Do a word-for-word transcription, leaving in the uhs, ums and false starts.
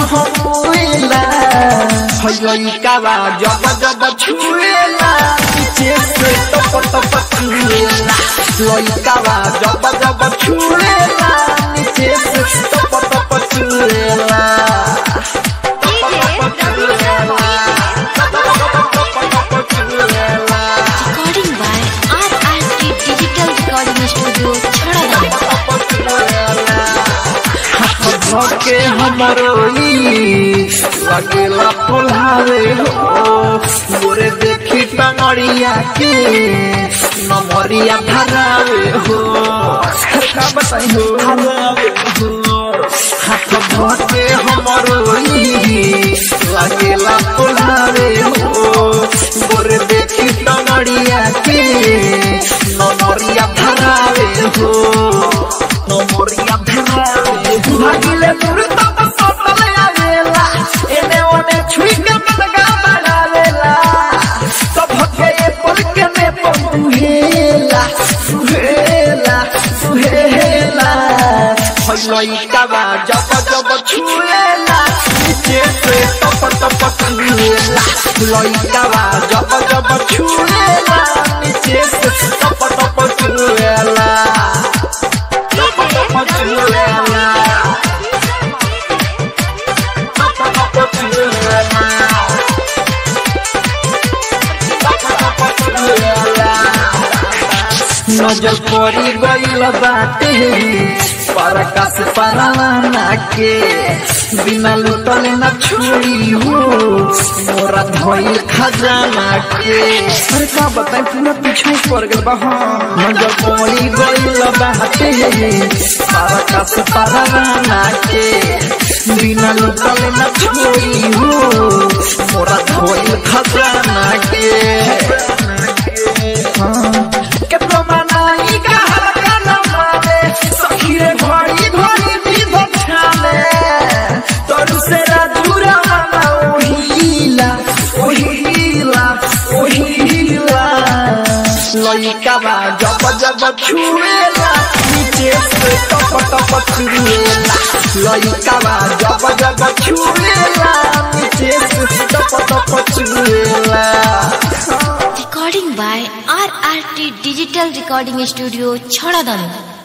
हमुएला लइकावा जब जब छुएला नीचे से टप टप छुएला लइकावा जब जब छुएला नीचे से टप टप छुएला Recording by R R T Digital Recording Studio, Chhadadam. के हमरो लगेला फुलावे हो मोरे देखी टंगड़िया के नमरिया धरावे हो का बताई हो धरावे हो हाथ धोके हमरो लगेला फुलावे हो मोरे देखी टंगड़िया के नमरिया धरावे हो नमरिया धरावे भागिले दूर तब सटल आवेला एने ओने छुई के मनगा बढ़ावेला सब के पल के में पंगुहेला सुहेला सुहेला लइकावा जब जब छुएला नीचे से टप टप छुएला लइकावा जब जब छुएला नीचे से टप टप छुएला टप टप छुएला नजर पड़ी गईल बाटे परकाश परवाना के बिना लुटले न छोड़ी हो मोरा धोइल खजाना के अरे का बताई पूरा पीछे पड़ गल बा नजर पड़ी गईल बाटे परकाश परवाना के बिना लुटले न छोड़ी हो मोरा धोइल खजाना के लइकावा जब जब छुएला नीचे से टप टप छुएला लइकावा जब जब छुएला नीचे से टप टप छुएला Recording by R R T Digital Recording Studio, Chhadadam.